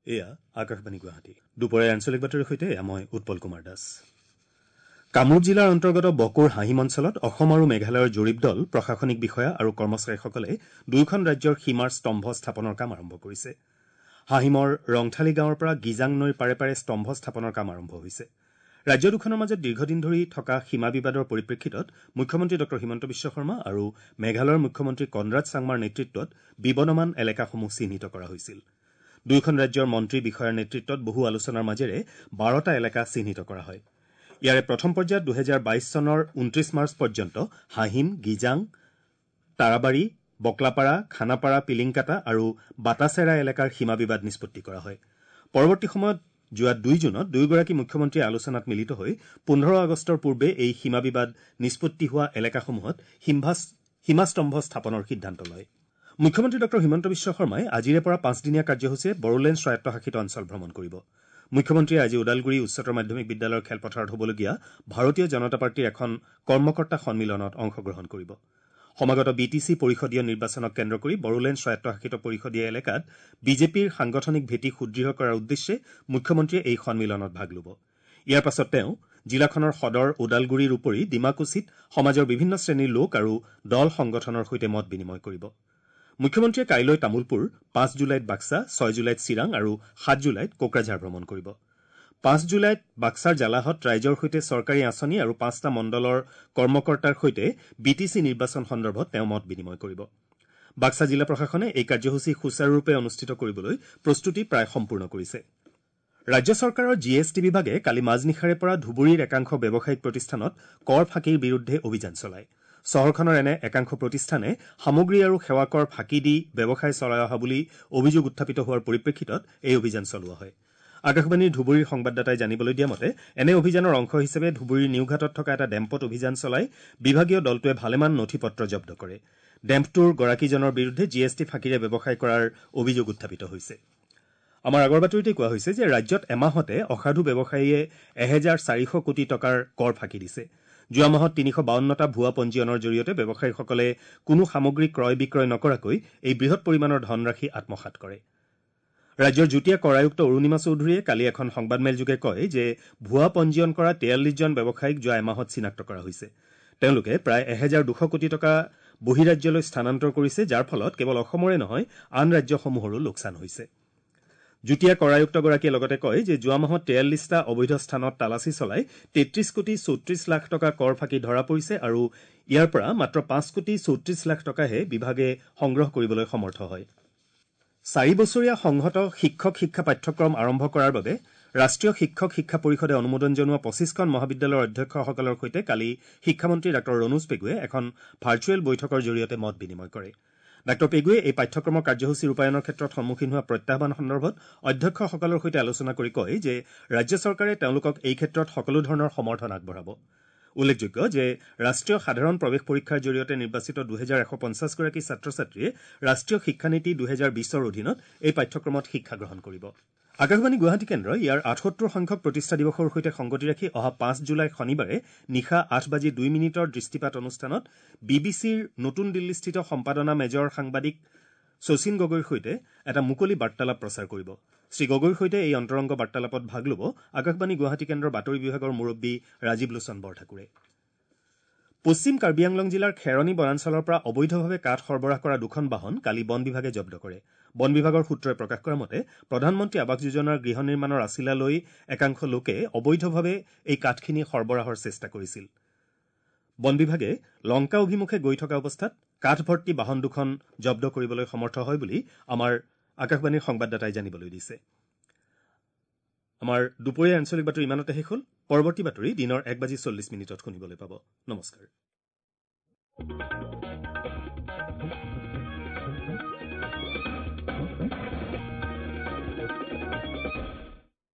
এয়া আকাশবাণী গুৱাহাটী দুপৰীয়া আঞ্চলিক বাতৰিৰ সৈতে মই উৎপল কুমাৰ দাস। কামৰূপ জিলাৰ অন্তৰ্গত বকোৰ হাহিম অঞ্চলত অসম আৰু মেঘালয়ৰ জৰীপ দল, প্ৰশাসনিক বিষয়া আৰু কৰ্মচাৰীসকলে দুয়োখন ৰাজ্যৰ সীমাৰ স্তম্ভ স্থাপনৰ কাম আৰম্ভ কৰিছে। হাহিমৰ ৰংথালী গাঁৱৰ পৰা গিজাং নৈৰ পাৰে পাৰে স্তম্ভ স্থাপনৰ কাম আৰম্ভ হৈছে। ৰাজ্য দুখনৰ মাজত দীৰ্ঘদিন ধৰি থকা সীমা বিবাদৰ পৰিপ্ৰেক্ষিতত মুখ্যমন্ত্ৰী ডঃ হিমন্ত বিশ্ব শৰ্মা আৰু মেঘালয়ৰ মুখ্যমন্ত্ৰী কনৰাড চাংমাৰ নেতৃত্বত বিবদমান এলেকাসমূহ চিহ্নিত কৰা হৈছিল। দুয়োখন ৰাজ্যৰ মন্ত্ৰী বিষয়াৰ নেতৃত্বত বহু আলোচনাৰ মাজেৰে 12টা এলেকা চিহ্নিত কৰা হয়। ইয়াৰে প্ৰথম পৰ্যায়ত 2022 চনৰ 29 মাৰ্চ পৰ্যন্ত হাহিম, গিজাং, তাৰাবাৰী, বকলাপাৰা, খানাপাৰা, পিলিংকাটা আৰু বাটাচেৰা এলেকাৰ সীমা বিবাদ নিষ্পত্তি কৰা হয়। পৰৱৰ্তী সময়ত যোৱা 2 জুনত দুয়োগৰাকী মুখ্যমন্ত্ৰীয়ে আলোচনাত মিলিত হৈ 15 আগষ্টৰ পূৰ্বে এই সীমা বিবাদ নিষ্পত্তি হোৱা এলেকাসমূহত সীমাস্তম্ভ স্থাপনৰ সিদ্ধান্ত লয়। মুখ্যমন্ত্ৰী ডঃ হিমন্ত বিশ্ব শৰ্মাই আজিৰে পৰা 5দিনীয়া কাৰ্যসূচীৰে বড়োলেণ্ড স্বায়ত্তশাসিত অঞ্চল ভ্ৰমণ কৰিব। মুখ্যমন্ত্ৰীয়ে আজি ওদালগুৰি উচ্চতৰ মাধ্যমিক বিদ্যালয়ৰ খেলপথাৰত হ'বলগীয়া ভাৰতীয় জনতা পাৰ্টীৰ এখন কৰ্মকৰ্তা সন্মিলনত অংশগ্ৰহণ কৰিব। সমাগত বিটিচি পৰিষদীয় নিৰ্বাচনক কেন্দ্ৰ কৰি বড়োলেণ্ড স্বায়ত্তশাসিত পৰিষদীয় এলেকাত বিজেপিৰ সাংগঠনিক ভেটি সুদৃঢ় কৰাৰ উদ্দেশ্যে মুখ্যমন্ত্ৰীয়ে এই সন্মিলনত ভাগ ল'ব। ইয়াৰ পাছত তেওঁ জিলাখনৰ সদৰ ওদালগুৰিৰ উপৰি ডিমাকুছিত সমাজৰ বিভিন্ন শ্ৰেণীৰ লোক আৰু দল সংগঠনৰ সৈতে মত বিনিময় কৰিব। মুখ্যমন্ত্ৰীয়ে কাইলৈ তামুলপুৰ, 5 জুলাইত বাক্সা, 6 জুলাইত চিৰাং আৰু 7 জুলাইত কোকৰাঝাৰ ভ্ৰমণ কৰিব। 5 জুলাইত বাক্সাৰ জালাহত ৰাইজৰ সৈতে চৰকাৰী আঁচনি আৰু 5টা মণ্ডলৰ কৰ্মকৰ্তাৰ সৈতে বিটিচি নিৰ্বাচন সন্দৰ্ভত তেওঁ মত বিনিময় কৰিব। বাক্সা জিলা প্ৰশাসনে এই কাৰ্যসূচী সুচাৰুৰূপে অনুষ্ঠিত কৰিবলৈ প্ৰস্তুতি প্ৰায় সম্পূৰ্ণ কৰিছে। ৰাজ্য চৰকাৰৰ GST বিভাগে কালি মাজনিশাৰে পৰা ধুবুৰীৰ একাংশ ব্যৱসায়িক প্ৰতিষ্ঠানত কৰ ফাঁকিৰ বিৰুদ্ধে অভিযান চলায়। চহৰখনৰ এনে একাংশ প্ৰতিষ্ঠানে সামগ্ৰী আৰু সেৱা কৰ ফাঁকি দি ব্যৱসায় চলাই অহা বুলি অভিযোগ উত্থাপিত হোৱাৰ পৰিপ্ৰেক্ষিতত এই অভিযান চলোৱা হয়। আকাশবাণীৰ ধুবুৰীৰ সংবাদদাতাই জানিবলৈ দিয়া মতে এনে অভিযানৰ অংশ হিচাপে ধুবুৰীৰ নিউঘাটত থকা এটা ডেম্পত অভিযান চলাই বিভাগীয় দলটোৱে ভালেমান নথি পত্ৰ জব্দ কৰে। ডেম্পটোৰ গৰাকীজনৰ বিৰুদ্ধে GST ফাঁকিৰে ব্যৱসায় কৰাৰ অভিযোগ উত্থাপিত হৈছে। আমাৰ আগৰ বাতৰিতে কোৱা হৈছে যে ৰাজ্যত এমাহতে অসাধু ব্যৱসায়ীয়ে 1400 কোটি টকাৰ কৰ ফাঁকি দিছে। যোৱা মাহত 352টা ভুৱা পঞ্জীয়নৰ জৰিয়তে ব্যৱসায়ীসকলে কোনো সামগ্ৰী ক্ৰয় বিক্ৰয় নকৰাকৈ এই বৃহৎ পৰিমাণৰ ধনৰাশি আত্মসাৎ কৰে। ৰাজ্যৰ যুটীয়া কৰ আয়ুক্ত অৰুণিমা চৌধুৰীয়ে কালি এখন সংবাদমেলযোগে কয় যে ভুৱা পঞ্জীয়ন কৰা 43জন ব্যৱসায়ীক যোৱা এমাহত চিনাক্ত কৰা হৈছে। তেওঁলোকে প্ৰায় 1200 কোটি টকা বহিৰাজ্যলৈ স্থানান্তৰ কৰিছে, যাৰ ফলত কেৱল অসমৰে নহয় আন ৰাজ্যসমূহৰো লোকচান হৈছে। যুটীয়া কৰ আয়ুক্তগৰাকীয়ে লগতে কয় যে যোৱা মাহত 43টা অবৈধ স্থানত তালাচী চলাই 33 কোটি 34 লাখ টকা কৰ ফাঁকি ধৰা পৰিছে আৰু ইয়াৰ পৰা মাত্ৰ 5 কোটি 34 লাখ টকাহে বিভাগে সংগ্ৰহ কৰিবলৈ সমৰ্থ হয়। 4 বছৰীয়া সংহত শিক্ষক শিক্ষা পাঠ্যক্ৰম আৰম্ভ কৰাৰ বাবে ৰাষ্ট্ৰীয় শিক্ষক শিক্ষা পৰিষদে অনুমোদন জনোৱা 25খন মহাবিদ্যালয়ৰ অধ্যক্ষসকলৰ সৈতে কালি শিক্ষামন্ত্ৰী ডাঃ ৰণোজ পেগুৱে এখন ভাৰ্চুৱেল বৈঠকৰ জৰিয়তে মত বিনিময় কৰে। ডাঃ পেগুৱে এই পাঠ্যক্ৰমৰ কাৰ্যসূচী ৰূপায়ণৰ ক্ষেত্ৰত সন্মুখীন হোৱা প্ৰত্যাহ্বান সন্দৰ্ভত অধ্যক্ষসকলৰ সৈতে আলোচনা কৰি কয় যে ৰাজ্য চৰকাৰে তেওঁলোকক এই ক্ষেত্ৰত সকলো ধৰণৰ সমৰ্থন আগবঢ়াব। উল্লেখযোগ্য যে ৰাষ্ট্ৰীয় সাধাৰণ প্ৰৱেশ পৰীক্ষাৰ জৰিয়তে নিৰ্বাচিত 2150 গৰাকী ছাত্ৰ ছাত্ৰীয়ে ৰাষ্ট্ৰীয় শিক্ষানীতি 2020ৰ অধীনত এই পাঠ্যক্ৰমত শিক্ষা গ্ৰহণ কৰিব। আকাশবাণী গুৱাহাটী কেন্দ্ৰই ইয়াৰ 78 সংখ্যক প্ৰতিষ্ঠা দিৱসৰ সৈতে সংগতি ৰাখি অহা 5 জুলাই শনিবাৰে নিশা 8:02 দৃষ্টিপাত অনুষ্ঠানত BBCৰ নতুন দিল্লীস্থিত সম্পাদনা মেজৰ সাংবাদিক শচীন গগৈৰ সৈতে এটা মুকলি বাৰ্তালাপ প্ৰচাৰ কৰিব। শ্ৰী গগৈৰ সৈতে এই অন্তৰংগ বাৰ্তালাপত ভাগ ল'ব আকাশবাণী গুৱাহাটী কেন্দ্ৰৰ বাতৰি বিভাগৰ মুৰব্বী ৰাজীৱ লোচন বৰঠাকুৰে। পশ্চিম কাৰ্বি আংলং জিলাৰ খেৰণী বনাঞ্চলৰ পৰা অবৈধভাৱে কাঠ সৰবৰাহ কৰা 2খন বাহন কালি বন বিভাগে জব্দ কৰে। বন বিভাগৰ সূত্ৰই প্ৰকাশ কৰা মতে প্ৰধানমন্ত্ৰী আৱাস যোজনাৰ গৃহ নিৰ্মাণৰ আছিলা লৈ একাংশ লোকে অবৈধভাৱে এই কাঠখিনি সৰবৰাহৰ চেষ্টা কৰিছিল। বন বিভাগে লংকা অভিমুখে গৈ থকা অৱস্থাত কাঠ ভৰ্তি বাহন 2খন জব্দ কৰিবলৈ সমৰ্থ হয় বুলি আমাৰ আকাশবাণীৰ সংবাদদাতাই জানিবলৈ দিছে। আমাৰ দুপৰীয়া আঞ্চলিক বাতৰি ইমানতে শেষ হ'ল। পৰৱৰ্তী বাতৰি দিনৰ 1:40 শুনিবলৈ পাব। নমস্কাৰ।